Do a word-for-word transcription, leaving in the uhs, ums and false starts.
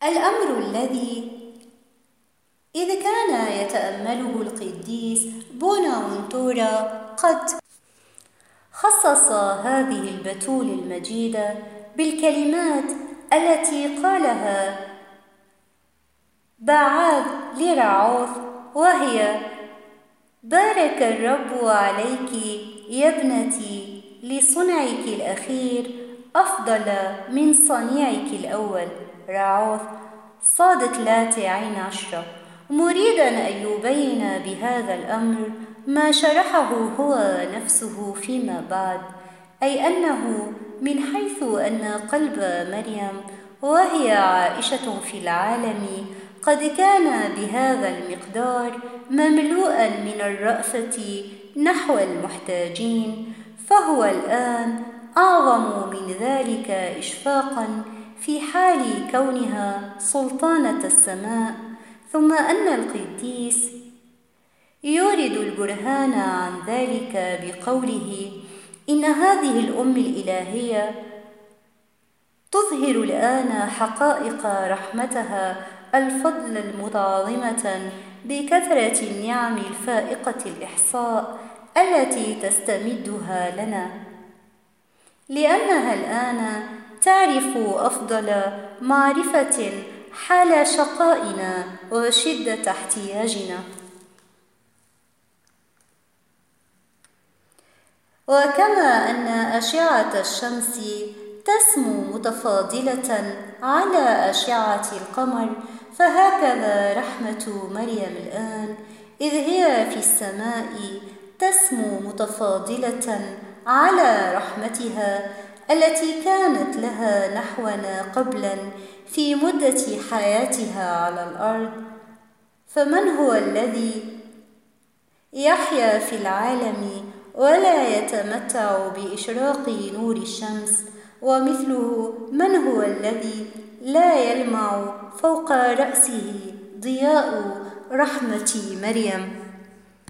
الأمر الذي إذا كان يتأمله القديس بوناونتورا قد خصص هذه البتول المجيدة بالكلمات التي قالها باعاث لراعوث، وهي: بارك الرب عليك يا ابنتي، لصنعك الأخير أفضل من صنيعك الأول. راعوث صادت لاتي عين عشرة، مريدا أن يبين بهذا الأمر ما شرحه هو نفسه فيما بعد، أي أنه من حيث أن قلب مريم وهي عائشة في العالم قد كان بهذا المقدار مملوءا من الرأفة نحو المحتاجين، فهو الآن أعظم من ذلك إشفاقا في حال كونها سلطانة السماء. ثم أن القديس يورد البرهان عن ذلك بقوله إن هذه الأم الإلهية تظهر الآن حقائق رحمتها الفضل المتعاظمة بكثرة النعم الفائقة الإحصاء التي تستمدها لنا، لأنها الآن تعرف أفضل معرفة حال شقائنا وشدة احتياجنا. وكما أن أشعة الشمس تسمو متفاضلة على أشعة القمر، فهكذا رحمة مريم الآن إذ هي في السماء تسمو متفاضلة على رحمتها التي كانت لها نحونا قبلا في مدة حياتها على الأرض. فمن هو الذي يحيا في العالم ولا يتمتع بإشراق نور الشمس؟ ومثله من هو الذي لا يلمع فوق رأسه ضياء رحمة مريم؟